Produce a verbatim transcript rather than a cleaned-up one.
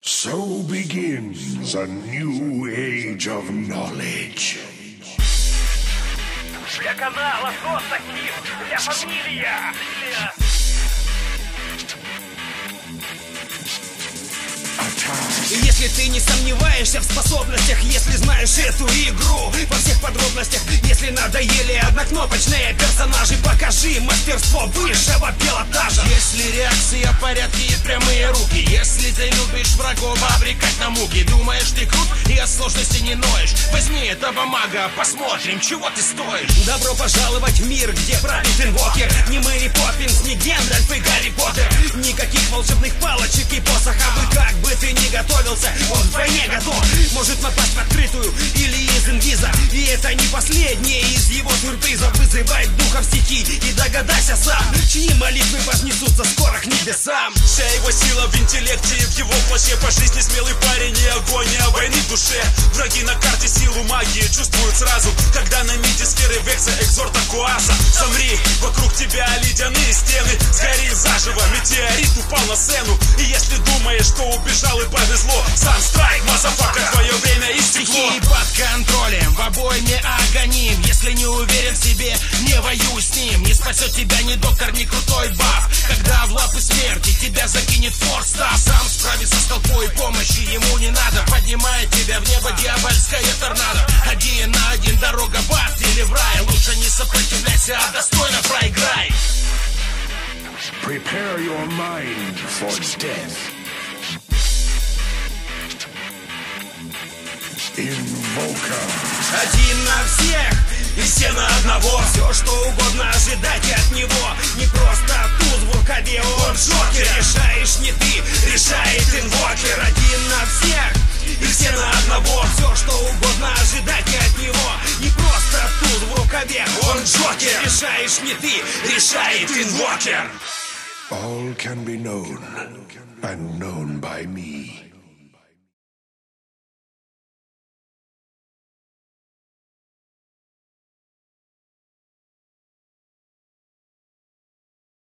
So begins a new age of knowledge. Для канала Соса Кит, для фамилия. Если ты не сомневаешься в способностях, если знаешь эту игру во всех подробностях, если надоели однокнопочные персонажи, покажи мастерство высшего пилотажа. Если реакция в порядке и прямые руки, если ты любишь врагов обрекать на муки, думаешь ты крут и от сложности не ноешь, возьми этого мага, посмотрим, чего ты стоишь. Добро пожаловать в мир, где правит инвокер. Не Мэри Поппинс, не Гендальф и Гарри Поттер. Никаких волшебных палочек и посохов. И как бы ты ни готовился, он вдвойне готов. Может напасть в открытую или из инвиза. И это не последнее из его сюрпризов. Вызывает духов стихий и догадайся сам, чьи молитвы вознесутся скоро к небесам. Вся его сила в интеллекте и в его плаще. По жизни смелый парень и огонь, и о войны в душе. Враги на карте силу магии чувствуют сразу, когда на миде сферы Векса, экзорта Куаса. Замри, вокруг тебя ледяные стены. Сгори заживо, метеорит упал на сцену. И если думаешь, что убежал и повезло, сам страйк, мазафака, твое время истекло. Стихии под контролем, в обойме агоним. Если не уверен в себе, не воюй с ним. Не спасет тебя ни доктор, ни крутой баф. Когда в лапы смерти тебя закинет форстав, сам справится с толпой, помощи ему не надо. Поднимает тебя в небо дьявольская торнадо. Один на один дорога в ад или в рай. Лучше не сопротивляйся, а достойно проиграй. Prepare your mind for death. Invoker. Один на всех и все на одного. Все, что угодно ожидайте от него. Не просто туз в рукаве, он Джокер. Решаешь не ты, решает инвокер. Один на всех и все на одного. Все, что угодно ожидайте от него. Не просто туз в рукаве, он Джокер. Решаешь не ты, решает инвокер. All can be known and known by me.